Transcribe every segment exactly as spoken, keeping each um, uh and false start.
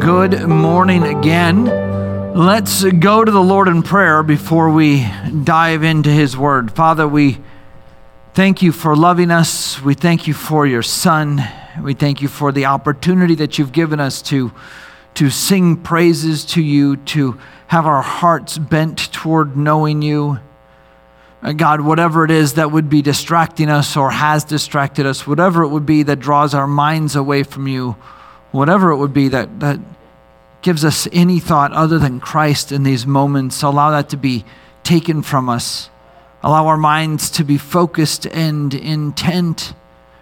Good morning again. Let's go to the Lord in prayer before we dive into His Word. Father, we thank you for loving us. We thank you for your Son. We thank you for the opportunity that you've given us to, to sing praises to you, to have our hearts bent toward knowing you. God, whatever it is that would be distracting us or has distracted us, whatever it would be that draws our minds away from you, whatever it would be that, that gives us any thought other than Christ in these moments, allow that to be taken from us. Allow our minds to be focused and intent.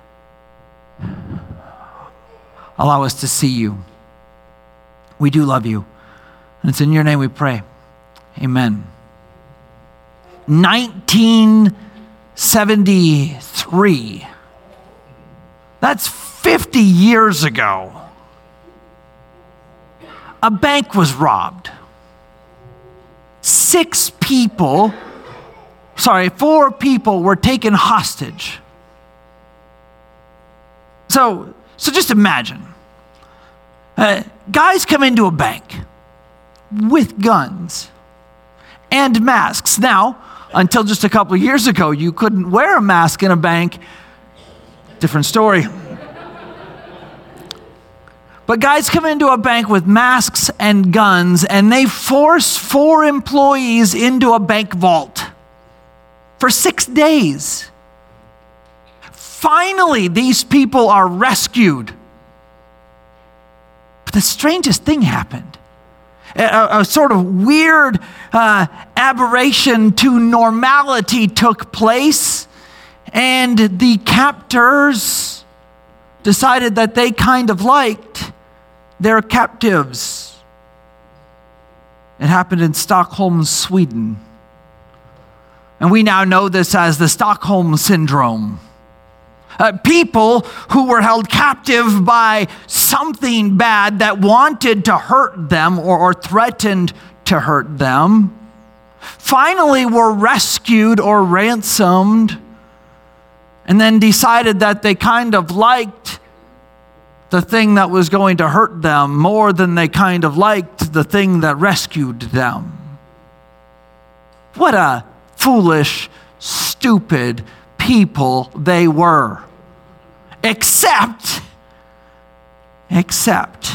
Allow us to see you. We do love you. And it's in your name we pray. Amen. nineteen seventy-three. That's fifty years ago. A bank was robbed. Six people, sorry, four people were taken hostage. So, so just imagine. Uh, guys come into a bank with guns and masks. Now, until just a couple of years ago, you couldn't wear a mask in a bank. Different story. But guys come into a bank with masks and guns, and they force four employees into a bank vault for six days. Finally, these people are rescued. But the strangest thing happened. A, a sort of weird uh, aberration to normality took place, and the captors decided that they kind of liked their captives. It happened in Stockholm, Sweden. And we now know this as the Stockholm Syndrome. Uh, people who were held captive by something bad that wanted to hurt them or, or threatened to hurt them, finally were rescued or ransomed, and then decided that they kind of liked the thing that was going to hurt them more than they kind of liked the thing that rescued them. What a foolish, stupid people they were. Except, except,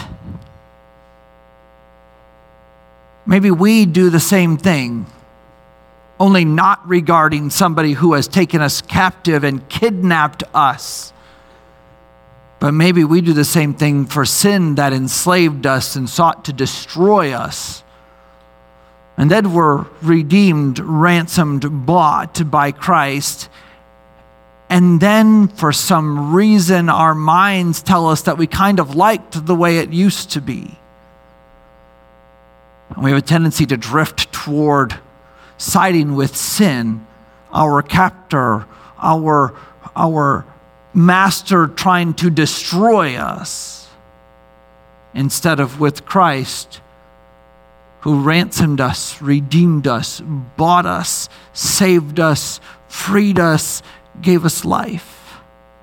maybe we do the same thing, only not regarding somebody who has taken us captive and kidnapped us. But maybe we do the same thing for sin that enslaved us and sought to destroy us. And then we're redeemed, ransomed, bought by Christ. And then for some reason our minds tell us that we kind of liked the way it used to be. And we have a tendency to drift toward siding with sin, our captor, our, our master trying to destroy us, instead of with Christ, who ransomed us, redeemed us, bought us, saved us, freed us, gave us life.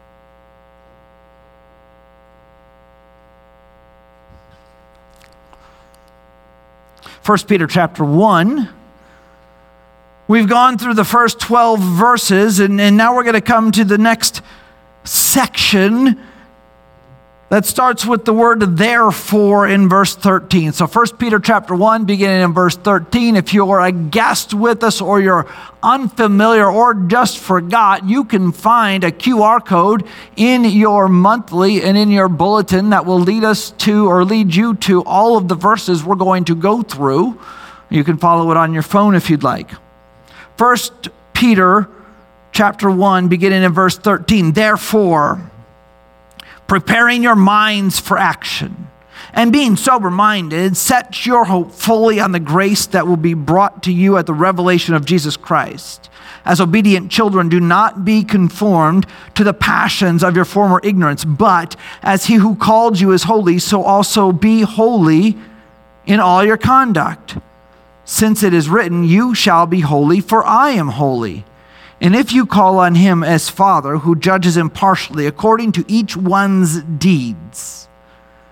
First Peter chapter one. We've gone through the first twelve verses, and, and now we're going to come to the next section that starts with the word therefore in verse thirteen. So First Peter chapter one, beginning in verse thirteen. If you're a guest with us or you're unfamiliar or just forgot, you can find a Q R code in your monthly and in your bulletin that will lead us to or lead you to all of the verses we're going to go through. You can follow it on your phone if you'd like. First Peter chapter one, beginning in verse thirteen. Therefore, preparing your minds for action, and being sober-minded, set your hope fully on the grace that will be brought to you at the revelation of Jesus Christ. As obedient children, do not be conformed to the passions of your former ignorance, but as he who called you is holy, so also be holy in all your conduct. Since it is written, you shall be holy, for I am holy. And if you call on him as Father, who judges impartially according to each one's deeds,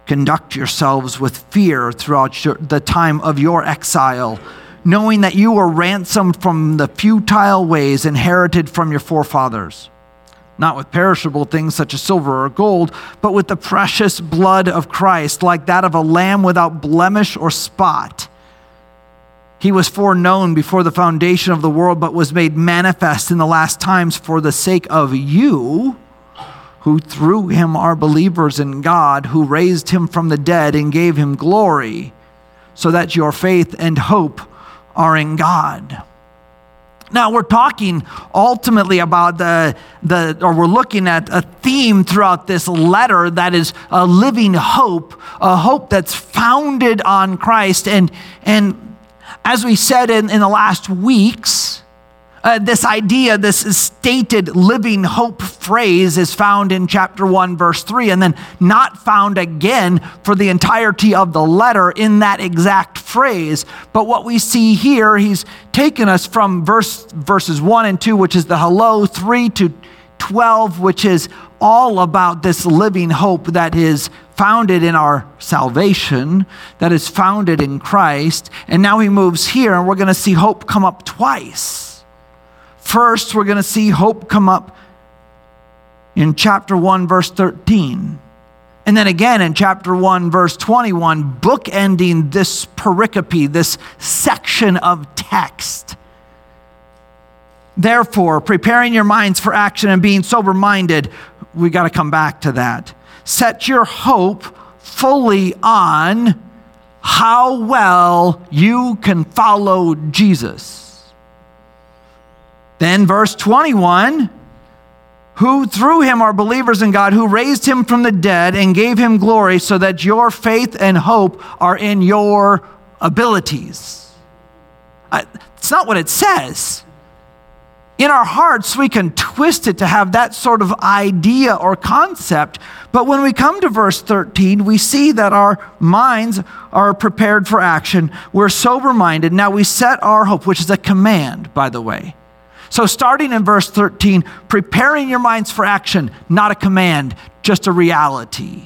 Conduct yourselves with fear throughout your, the time of your exile, knowing that you were ransomed from the futile ways inherited from your forefathers, not with perishable things such as silver or gold, but with the precious blood of Christ, like that of a lamb without blemish or spot. He was foreknown before the foundation of the world, but was made manifest in the last times for the sake of you, who through him are believers in God, who raised him from the dead and gave him glory, so that your faith and hope are in God. Now we're talking ultimately about the, the, or we're looking at a theme throughout this letter that is a living hope, a hope that's founded on Christ. And, and as we said in, in the last weeks, Uh, this idea, this stated living hope phrase is found in chapter one, verse three, and then not found again for the entirety of the letter in that exact phrase. But what we see here, he's taken us from verse verses one and two, which is the hello, three to twelve, which is all about this living hope that is founded in our salvation, that is founded in Christ. And now he moves here, and we're going to see hope come up twice. First, we're going to see hope come up in chapter one, verse thirteen. And then again in chapter one, verse twenty-one, bookending this pericope, this section of text. Therefore, preparing your minds for action and being sober-minded, we got to come back to that. Set your hope fully on how well you can follow Jesus. Then verse twenty-one, who through him are believers in God, who raised him from the dead and gave him glory, so that your faith and hope are in your abilities. Uh, it's not what it says. In our hearts, we can twist it to have that sort of idea or concept. But when we come to verse thirteen, we see that our minds are prepared for action. We're sober-minded. Now we set our hope, which is a command, by the way. So starting in verse thirteen, preparing your minds for action, not a command, just a reality.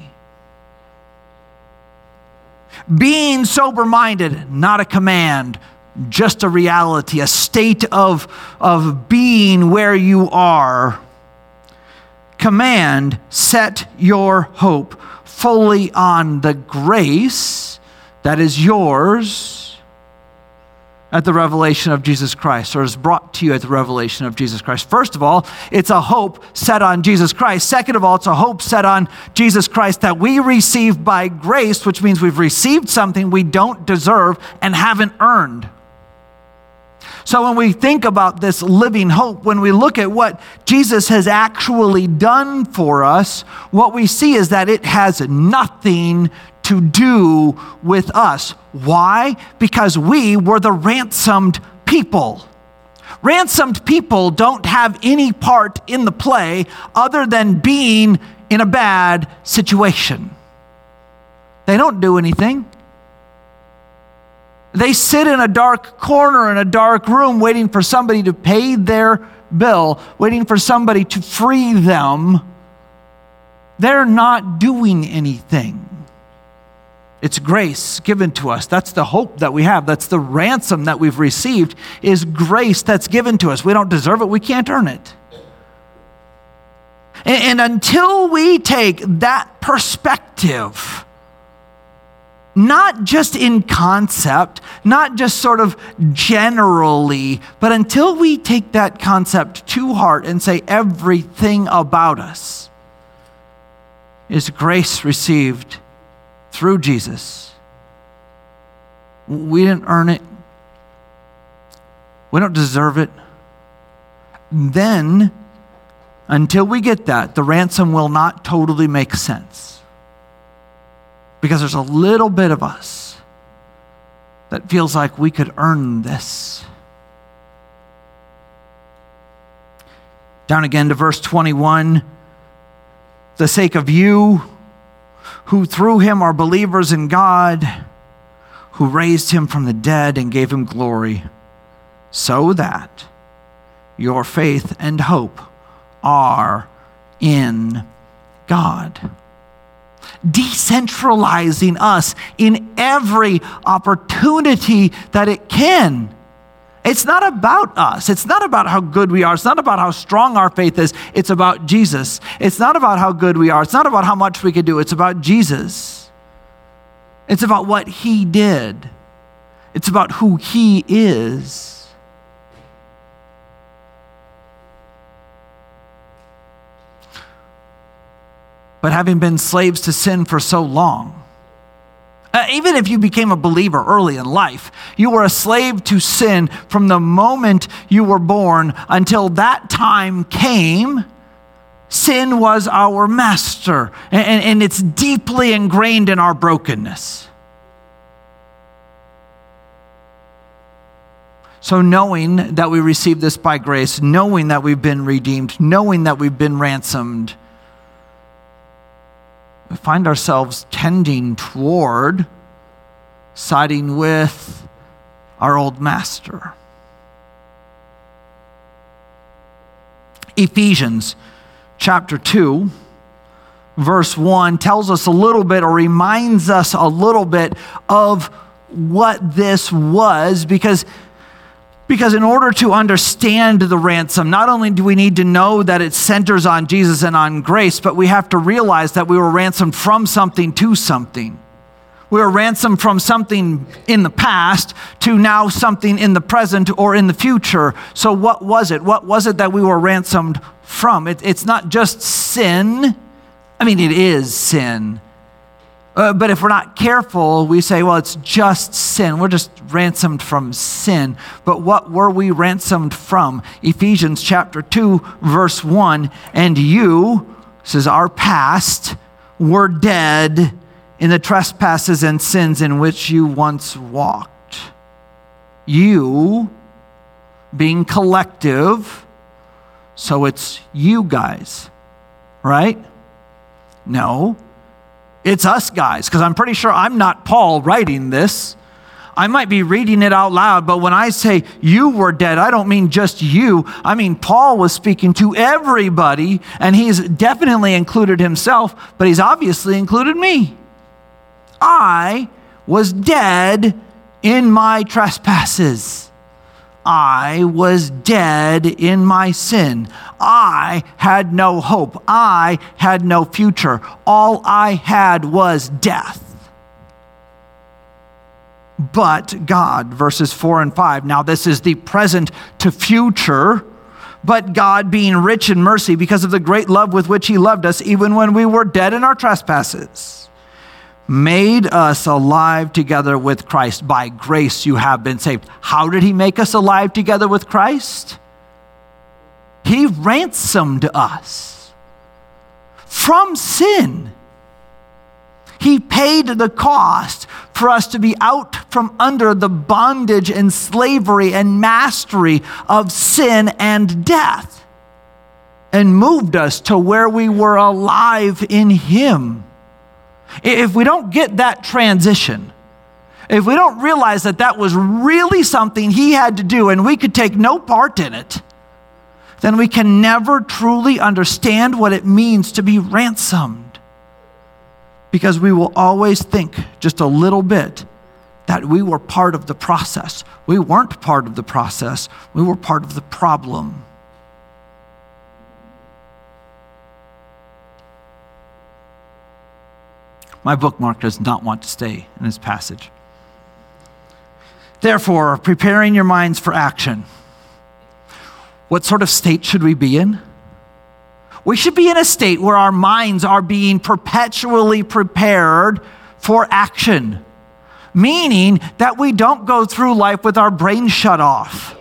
Being sober-minded, not a command, just a reality, a state of, of being where you are. Command, set your hope fully on the grace that is yours at the revelation of Jesus Christ, or is brought to you at the revelation of Jesus Christ. First of all, it's a hope set on Jesus Christ. Second of all, it's a hope set on Jesus Christ that we receive by grace, which means we've received something we don't deserve and haven't earned. So when we think about this living hope, when we look at what Jesus has actually done for us, what we see is that it has nothing to do with us. Why? Because we were the ransomed people. Ransomed people don't have any part in the play other than being in a bad situation. They don't do anything. They sit in a dark corner in a dark room waiting for somebody to pay their bill, waiting for somebody to free them. They're not doing anything. It's grace given to us. That's the hope that we have. That's the ransom that we've received, is grace that's given to us. We don't deserve it. We can't earn it. And, and until we take that perspective, not just in concept, not just sort of generally, but until we take that concept to heart and say everything about us is grace received through Jesus. We didn't earn it. We don't deserve it. Then, until we get that, the ransom will not totally make sense. Because there's a little bit of us that feels like we could earn this. Down again to verse twenty-one. The sake of you, who through him are believers in God, who raised him from the dead and gave him glory, so that your faith and hope are in God. decentralizing us in every opportunity that it can. It's not about us. It's not about how good we are. It's not about how strong our faith is. It's about Jesus. It's not about how good we are. It's not about how much we can do. It's about Jesus. It's about what he did. It's about who he is. But having been slaves to sin for so long, uh, even if you became a believer early in life, you were a slave to sin from the moment you were born until that time came. Sin was our master, and, and, and it's deeply ingrained in our brokenness. So knowing that we received this by grace, knowing that we've been redeemed, knowing that we've been ransomed, we find ourselves tending toward siding with our old master. Ephesians chapter two, verse one tells us a little bit, or reminds us a little bit of what this was, because Because in order to understand the ransom, not only do we need to know that it centers on Jesus and on grace, but we have to realize that we were ransomed from something to something. We were ransomed from something in the past to now something in the present or in the future. So what was it? What was it that we were ransomed from? It, it's not just sin. I mean, it is sin. Uh, but if we're not careful, we say, well, it's just sin. We're just ransomed from sin. But what were we ransomed from? Ephesians chapter two, verse one, and you, this is our past, were dead in the trespasses and sins in which you once walked. You, being collective, so it's you guys, right? No. It's us guys, because I'm pretty sure I'm not Paul writing this. I might be reading it out loud, but when I say you were dead, I don't mean just you. I mean, Paul was speaking to everybody, and he's definitely included himself, but he's obviously included me. I was dead in my trespasses. I was dead in my sin. I had no hope. I had no future. All I had was death. But God, verses four and five, now this is the present to future, but God being rich in mercy because of the great love with which he loved us, even when we were dead in our trespasses, made us alive together with Christ. By grace you have been saved. How did he make us alive together with Christ? He ransomed us from sin. He paid the cost for us to be out from under the bondage and slavery and mastery of sin and death, and moved us to where we were alive in him. If we don't get that transition, if we don't realize that that was really something he had to do and we could take no part in it, then we can never truly understand what it means to be ransomed. Because we will always think just a little bit that we were part of the process. We weren't part of the process. We were part of the problem. My bookmark does not want to stay in this passage. Therefore, preparing your minds for action. What sort of state should we be in? We should be in a state where our minds are being perpetually prepared for action, meaning that we don't go through life with our brain shut off.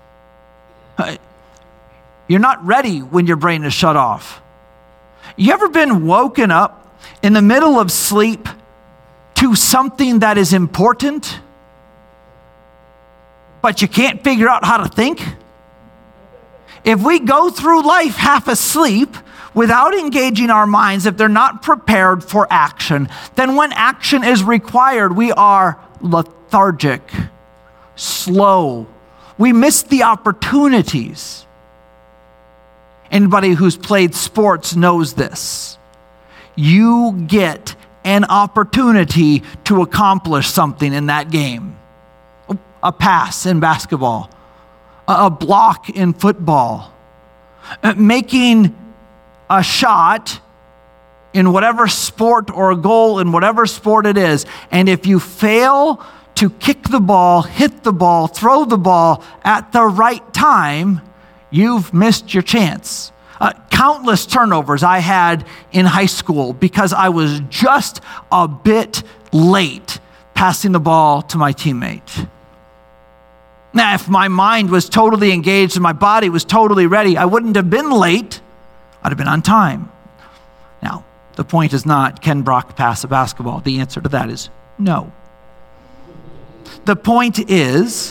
You're not ready when your brain is shut off. You ever been woken up in the middle of sleep to something that is important, but you can't figure out how to think? If we go through life half asleep without engaging our minds, if they're not prepared for action, then when action is required, we are lethargic, slow. We miss the opportunities. Anybody who's played sports knows this. you get an opportunity to accomplish something in that game. A pass in basketball, a block in football, making a shot in whatever sport or a goal in whatever sport it is. And if you fail to kick the ball, hit the ball, throw the ball at the right time, you've missed your chance. Uh, countless turnovers I had in high school because I was just a bit late passing the ball to my teammate. Now, if my mind was totally engaged and my body was totally ready, I wouldn't have been late. I'd have been on time. Now, the point is not, can Brock pass a basketball? The answer to that is no. The point is,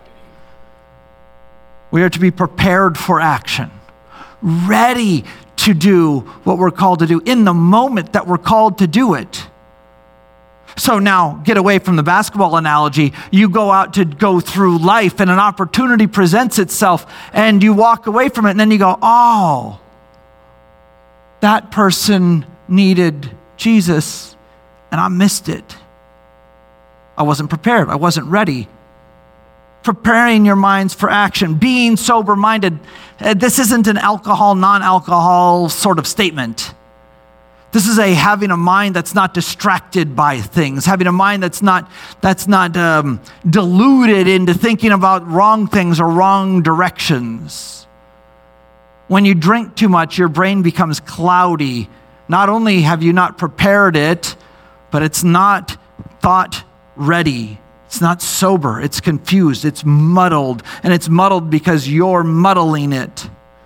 we are to be prepared for action, ready to do what we're called to do in the moment that we're called to do it. So now, get away from the basketball analogy. You go out to go through life and an opportunity presents itself and you walk away from it and then you go, oh, that person needed Jesus and I missed it. I wasn't prepared. I wasn't ready. Preparing your minds for action, being sober-minded. This isn't an alcohol, non-alcohol sort of statement. This is a having a mind that's not distracted by things, having a mind that's not that's not um, deluded into thinking about wrong things or wrong directions. When you drink too much, your brain becomes cloudy. Not only have you not prepared it, but it's not thought ready. It's not sober. It's confused. It's muddled. And it's muddled because you're muddling it.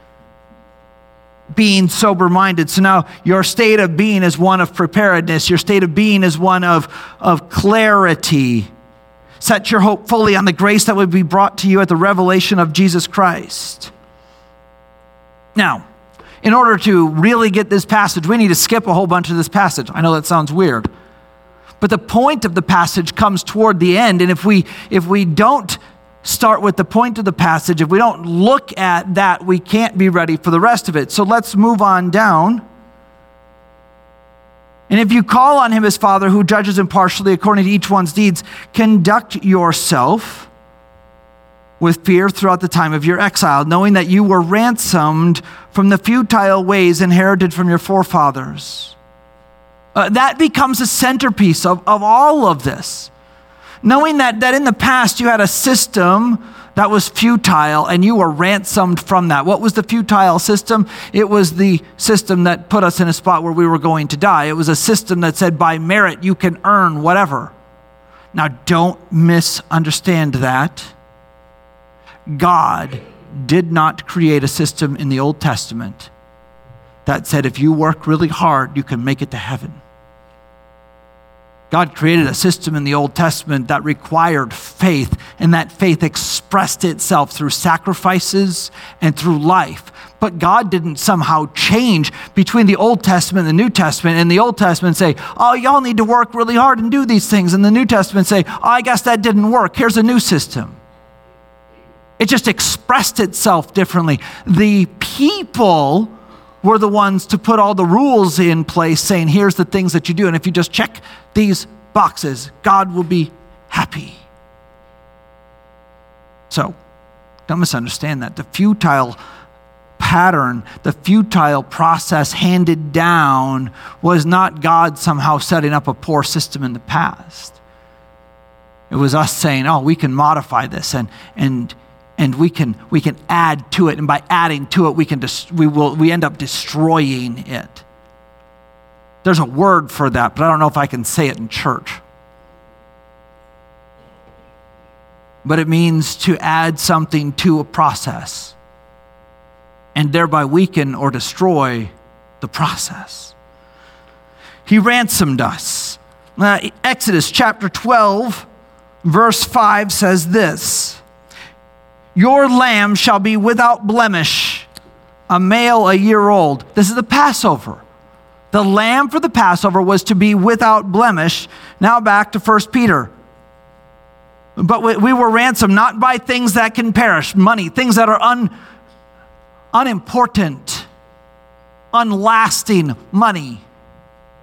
Being sober-minded. So now your state of being is one of preparedness. Your state of being is one of, of clarity. Set your hope fully on the grace that would be brought to you at the revelation of Jesus Christ. Now, in order to really get this passage, we need to skip a whole bunch of this passage. I know that sounds weird. But the point of the passage comes toward the end. And if we if we don't start with the point of the passage, if we don't look at that, we can't be ready for the rest of it. So let's move on down. And if you call on him as Father who judges impartially according to each one's deeds, conduct yourself with fear throughout the time of your exile, knowing that you were ransomed from the futile ways inherited from your forefathers. Uh, that becomes a centerpiece of, of all of this. Knowing that, that in the past you had a system that was futile and you were ransomed from that. What was the futile system? It was the system that put us in a spot where we were going to die. It was a system that said by merit you can earn whatever. Now don't misunderstand that. God did not create a system in the Old Testament that said if you work really hard, you can make it to heaven. God created a system in the Old Testament that required faith, and that faith expressed itself through sacrifices and through life. But God didn't somehow change between the Old Testament and the New Testament. And the Old Testament say, oh, y'all need to work really hard and do these things. And the New Testament say, oh, I guess that didn't work. Here's a new system. It just expressed itself differently. The people were the ones to put all the rules in place saying, here's the things that you do. And if you just check these boxes, God will be happy. So, don't misunderstand that. The futile pattern, the futile process handed down was not God somehow setting up a poor system in the past. It was us saying, oh, we can modify this and and And we can we can add to it, and by adding to it, we can dis- we will we end up destroying it. There's a word for that, but I don't know if I can say it in church. But it means to add something to a process, and thereby weaken or destroy the process. He ransomed us. Uh, Exodus chapter twelve, verse five says this. Your lamb shall be without blemish, a male a year old. This is the Passover. The lamb for the Passover was to be without blemish. Now back to First Peter. But we, we were ransomed not by things that can perish, money, things that are un, unimportant, unlasting money.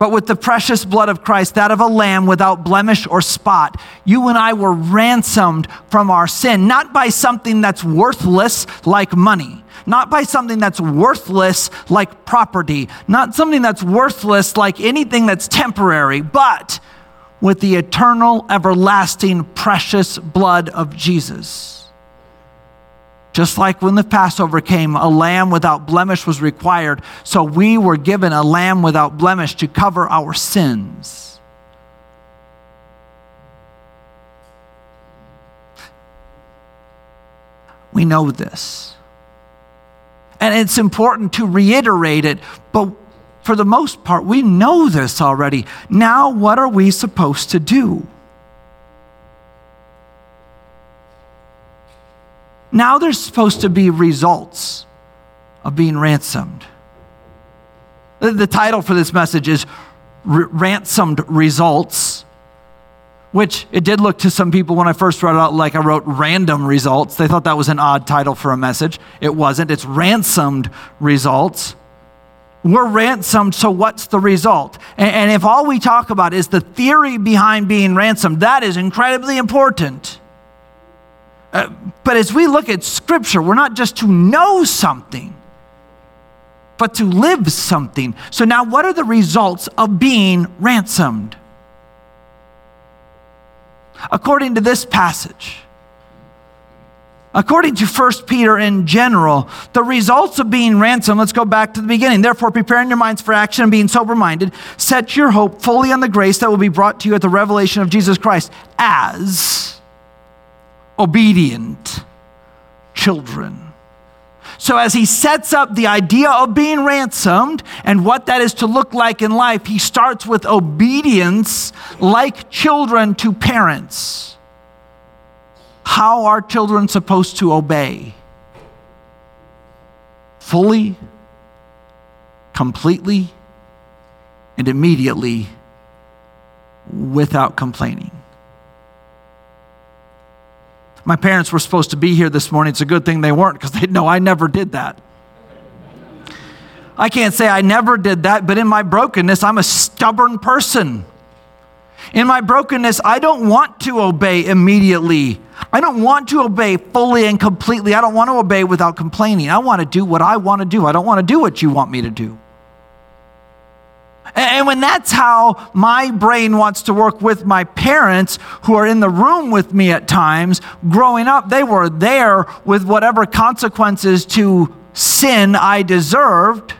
but with the precious blood of Christ, that of a lamb without blemish or spot. You and I were ransomed from our sin, not by something that's worthless like money, not by something that's worthless like property, not something that's worthless like anything that's temporary, but with the eternal, everlasting, precious blood of Jesus. Just like when the Passover came, a lamb without blemish was required, so we were given a lamb without blemish to cover our sins. We know this. And it's important to reiterate it, but for the most part, we know this already. Now, what are we supposed to do? Now there's supposed to be results of being ransomed. The, the title for this message is R- Ransomed Results, which it did look to some people when I first wrote it out like I wrote random results. They thought that was an odd title for a message. It wasn't. It's ransomed results. We're ransomed, so what's the result? And, and if all we talk about is the theory behind being ransomed, that is incredibly important. Uh, but as we look at Scripture, we're not just to know something, but to live something. So now what are the results of being ransomed? According to this passage, according to First Peter in general, the results of being ransomed, let's go back to the beginning. Therefore, preparing your minds for action and being sober-minded, set your hope fully on the grace that will be brought to you at the revelation of Jesus Christ as obedient children. So as he sets up the idea of being ransomed and what that is to look like in life, he starts with obedience like children to parents. How are children supposed to obey? Fully, completely, and immediately, without complaining. My parents were supposed to be here this morning. It's a good thing they weren't, because they'd know I never did that. I can't say I never did that, but in my brokenness, I'm a stubborn person. In my brokenness, I don't want to obey immediately. I don't want to obey fully and completely. I don't want to obey without complaining. I want to do what I want to do. I don't want to do what you want me to do. And when that's how my brain wants to work with my parents, who are in the room with me at times, growing up, they were there with whatever consequences to sin I deserved.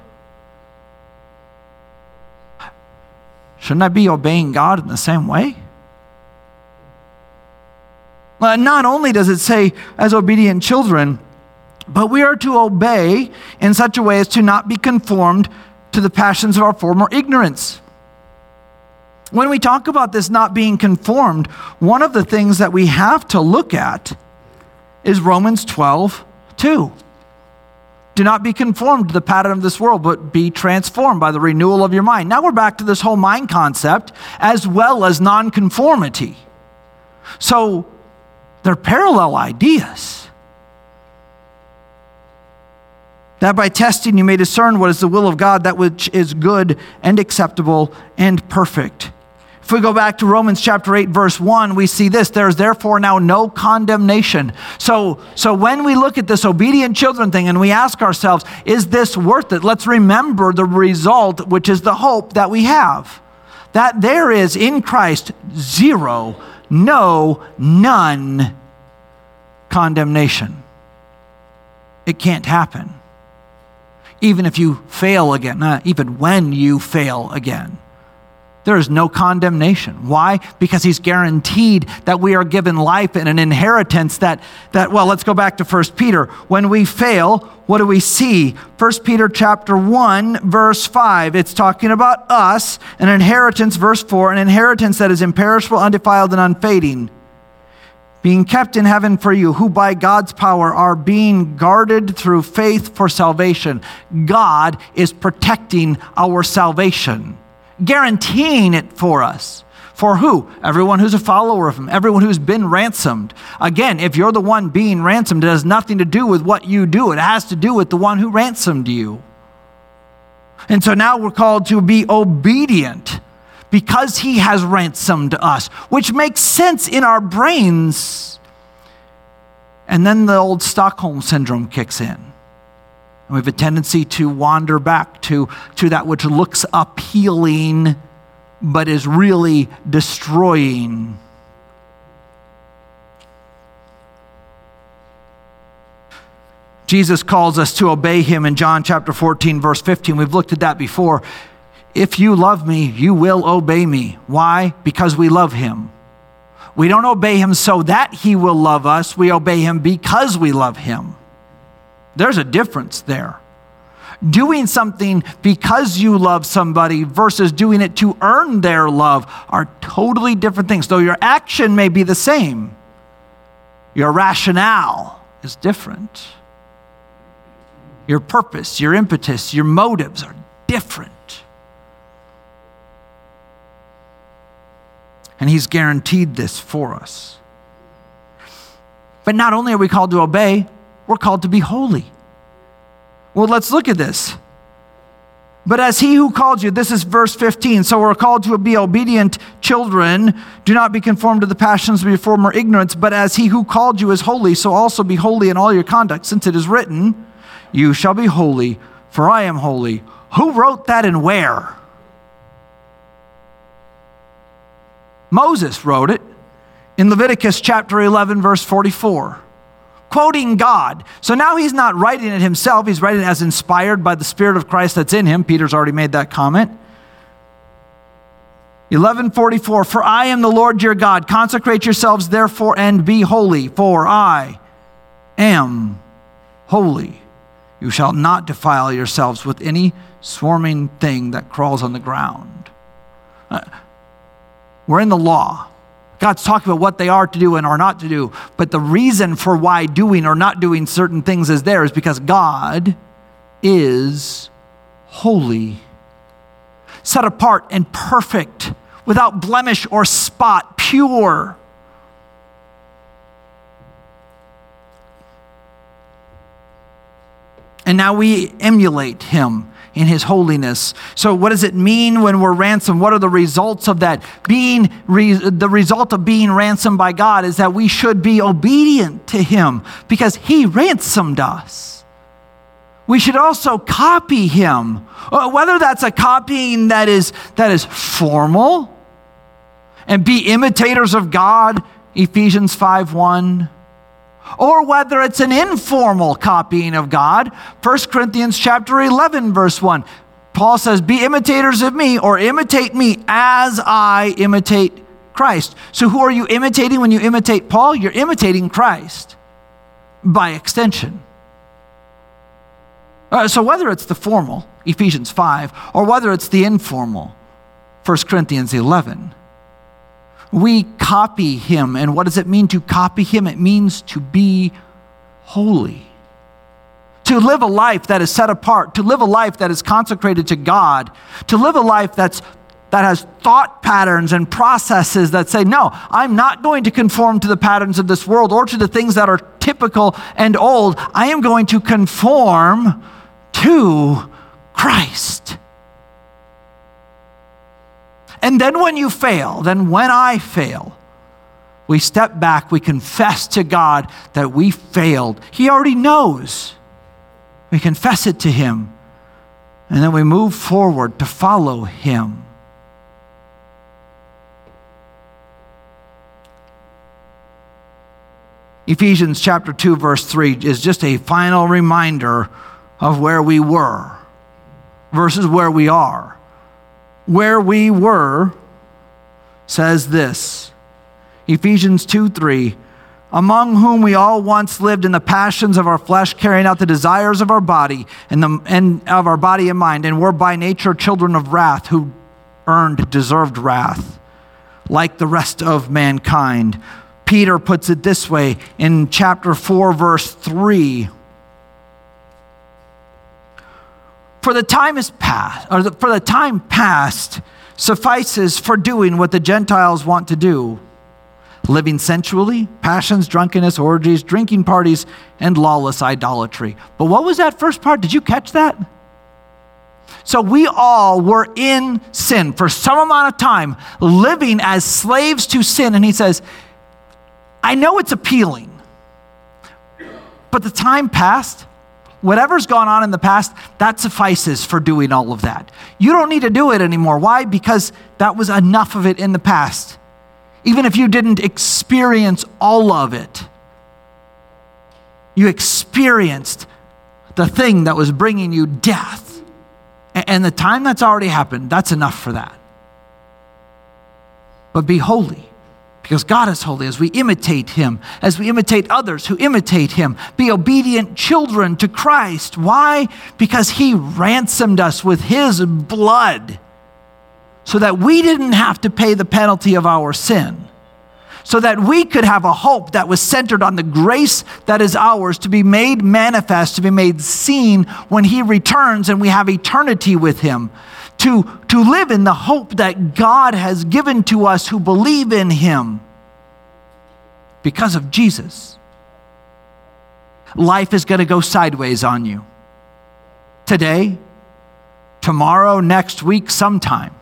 Shouldn't I be obeying God in the same way? Well, not only does it say as obedient children, but we are to obey in such a way as to not be conformed to the passions of our former ignorance. When we talk about this not being conformed, one of the things that we have to look at is Romans twelve two. Do not be conformed to the pattern of this world, but be transformed by the renewal of your mind. Now we're back to this whole mind concept as well as nonconformity. So they're parallel ideas. That by testing you may discern what is the will of God, that which is good and acceptable and perfect. If we go back to Romans chapter eight, verse one, we see this: there is therefore now no condemnation. So, so when we look at this obedient children thing and we ask ourselves, is this worth it? Let's remember the result, which is the hope that we have. That there is in Christ zero, no, none condemnation. It can't happen. Even if you fail again, not even when you fail again, there is no condemnation. Why? Because he's guaranteed that we are given life and an inheritance that, that well, let's go back to First Peter. When we fail, what do we see? First Peter chapter one, verse five, it's talking about us, an inheritance, verse four, an inheritance that is imperishable, undefiled, and unfading, being kept in heaven for you, who by God's power are being guarded through faith for salvation. God is protecting our salvation, guaranteeing it for us. For who? Everyone who's a follower of him, everyone who's been ransomed. Again, if you're the one being ransomed, it has nothing to do with what you do. It has to do with the one who ransomed you. And so now we're called to be obedient because he has ransomed us, which makes sense in our brains. And then the old Stockholm syndrome kicks in. And we have a tendency to wander back to, to that which looks appealing, but is really destroying. Jesus calls us to obey him in John chapter fourteen, verse fifteen. We've looked at that before. If you love me, you will obey me. Why? Because we love him. We don't obey him so that he will love us. We obey him because we love him. There's a difference there. Doing something because you love somebody versus doing it to earn their love are totally different things. Though your action may be the same, your rationale is different. Your purpose, your impetus, your motives are different. And he's guaranteed this for us. But not only are we called to obey, we're called to be holy. Well, let's look at this. But as he who called you, this is verse fifteen, so we're called to be obedient children. Do not be conformed to the passions of your former ignorance, but as he who called you is holy, so also be holy in all your conduct, since it is written, you shall be holy, for I am holy. Who wrote that and where? Moses wrote it in Leviticus chapter eleven, verse forty-four, quoting God. So now he's not writing it himself. He's writing it as inspired by the Spirit of Christ that's in him. Peter's already made that comment. eleven forty-four, for I am the Lord your God. Consecrate yourselves therefore and be holy, for I am holy. You shall not defile yourselves with any swarming thing that crawls on the ground. Uh, we're in the law. God's talking about what they are to do and are not to do. But the reason for why doing or not doing certain things is there is because God is holy, set apart and perfect, without blemish or spot, pure. And now we emulate him in his holiness. So what does it mean when we're ransomed? What are the results of that? Being re- the result of being ransomed by God is that we should be obedient to him because he ransomed us. We should also copy him, whether that's a copying that is that is formal and be imitators of God, Ephesians five one. Or whether it's an informal copying of God, First Corinthians chapter eleven, verse one. Paul says, be imitators of me, or imitate me as I imitate Christ. So who are you imitating when you imitate Paul? You're imitating Christ by extension. Uh, so whether it's the formal, Ephesians five, or whether it's the informal, First Corinthians eleven, we copy him. And what does it mean to copy him? It means to be holy. To live a life that is set apart, to live a life that is consecrated to God, to live a life that's that has thought patterns and processes that say, no, I'm not going to conform to the patterns of this world or to the things that are typical and old. I am going to conform to Christ. And then when you fail, then when I fail, we step back, we confess to God that we failed. He already knows. We confess it to him, and then we move forward to follow him. Ephesians chapter two, verse three is just a final reminder of where we were versus where we are. Where we were says this, Ephesians two three, among whom we all once lived in the passions of our flesh, carrying out the desires of our body and, the, and of our body and mind, and were by nature children of wrath, who earned deserved wrath, like the rest of mankind. Peter puts it this way in chapter four, verse three. For the time is past, or the, for the time past suffices for doing what the Gentiles want to do, living sensually, passions, drunkenness, orgies, drinking parties, and lawless idolatry. But what was that first part? Did you catch that? So we all were in sin for some amount of time, living as slaves to sin. And he says, I know it's appealing, but the time passed. Whatever's gone on in the past, that suffices for doing all of that. You don't need to do it anymore. Why? Because that was enough of it in the past. Even if you didn't experience all of it, you experienced the thing that was bringing you death. And the time that's already happened, that's enough for that. But be holy, because God is holy, as we imitate him, as we imitate others who imitate him. Be obedient children to Christ. Why? Because he ransomed us with his blood so that we didn't have to pay the penalty of our sin, so that we could have a hope that was centered on the grace that is ours to be made manifest, to be made seen when he returns and we have eternity with him. To, to live in the hope that God has given to us who believe in him because of Jesus. Life is going to go sideways on you. Today, tomorrow, next week, sometime.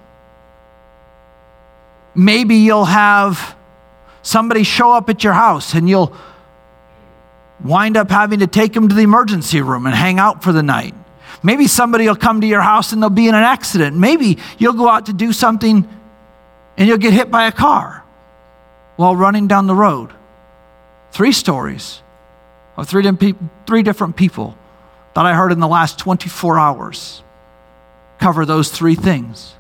Maybe you'll have somebody show up at your house and you'll wind up having to take them to the emergency room and hang out for the night. Maybe somebody will come to your house and they'll be in an accident. Maybe you'll go out to do something and you'll get hit by a car while running down the road. Three stories of three different people that I heard in the last twenty-four hours cover those three things.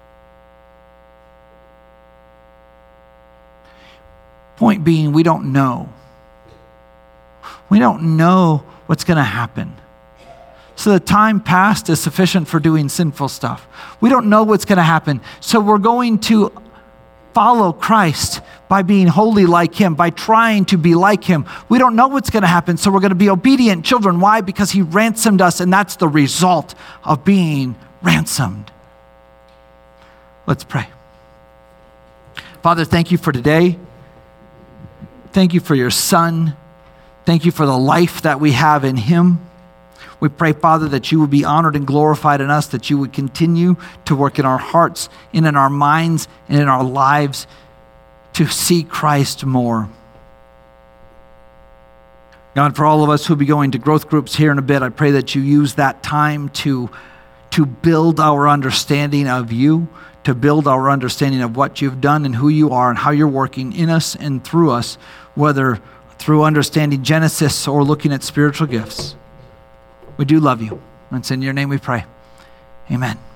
Point being, we don't know. We don't know what's going to happen. So the time past is sufficient for doing sinful stuff. We don't know what's going to happen. So we're going to follow Christ by being holy like him, by trying to be like him. We don't know what's going to happen. So we're going to be obedient children. Why? Because he ransomed us, and that's the result of being ransomed. Let's pray. Father, thank you for today. Thank you for your Son. Thank you for the life that we have in him. We pray, Father, that you would be honored and glorified in us, that you would continue to work in our hearts and in our minds and in our lives to see Christ more. God, for all of us who will be going to growth groups here in a bit, I pray that you use that time to, to build our understanding of you, to build our understanding of what you've done and who you are and how you're working in us and through us, whether through understanding Genesis or looking at spiritual gifts. We do love you. And it's in your name we pray. Amen.